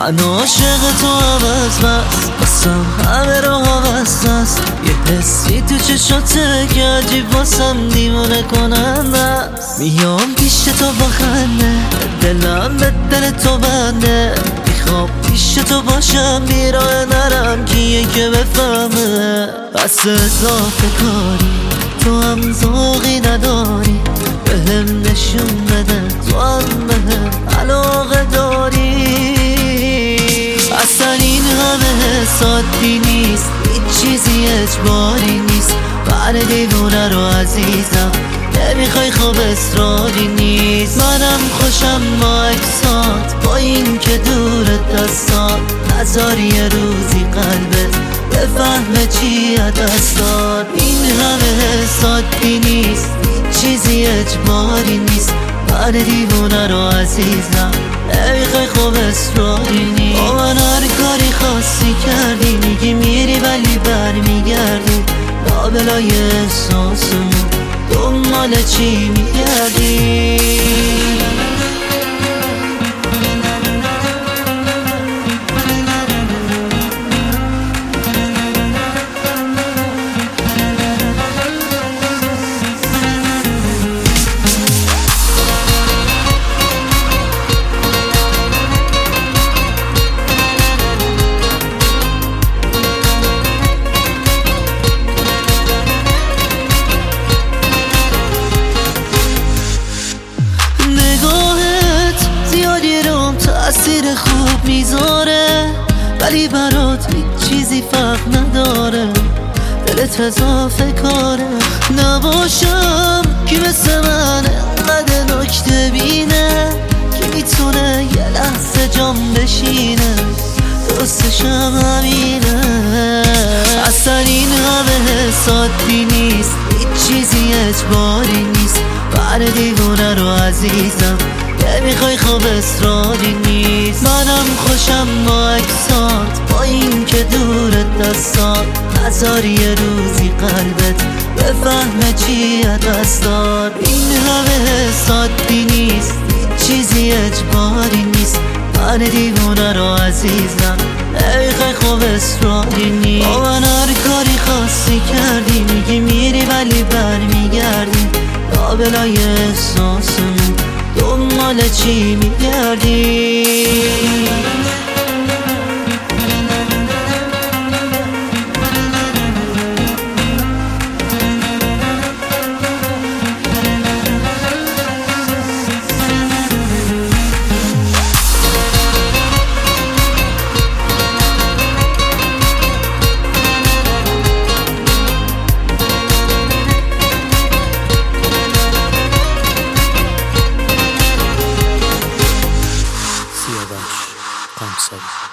من عاشق تو عوض بست، بسم همه رو عوض است. یه حسی تو چشاته که عجیب واسم دیوانه کننده است. میام پیش تو با خنده، دلم به دل تو بنده. میخوام پیش تو باشم، بیراه نرم کیه که بفهمه. بس اضافه کاری، تو هم ذوقی نداری. بهم نشون بده تو هم بهم علاقه داری. اصلا این همه حسادی نیست، هیچ چیزی اجباری نیست. من دیوونه رو عزیزم، نمیخوای خوب اصراری نیست. منم خوشم با اکسات، با این که دور دستات. نذاری یه روزی قلبت بفهمه چی دستات. این همه حسادی نیست، هیچ چیزی اجباری نیست. من دیوونه رو عزیزم، نمیخوای خوب اصراری نیست. با من هر کاری خاصی کردی، میگی میری ولی برمیگردی. لابلای احساسمون دنبال چی میگردی؟ تأثیر خوب میذاره، ولی برات هیچ چیزی فرق نداره. دلت اضافه کاره، نباشم کی مثل من انقدر نکته بینه. کی میتونه یه لحظه جام بشینه، دوستشم همینه. اصلا این همه حسادی نیست، هیچ چیزی اجباری نیست. من دیوونه رو عزیزم، نمیخوای خوب اصراری نیست. منم خوشم با اکسات، با این که دور دستات. نذاری یه روزی قلبت بفهمه چی دستات. این همه حسادی نیست، هیچ چیزی اجباری نیست. من دیوونه رو عزیزم، نمیخوای خوب اصراری نیست. با من هر کاری خاصی کردی، میگی میری ولی برمیگردی. لابلای احساسمون دنبال چی میگردی؟ Siavash Kamsari.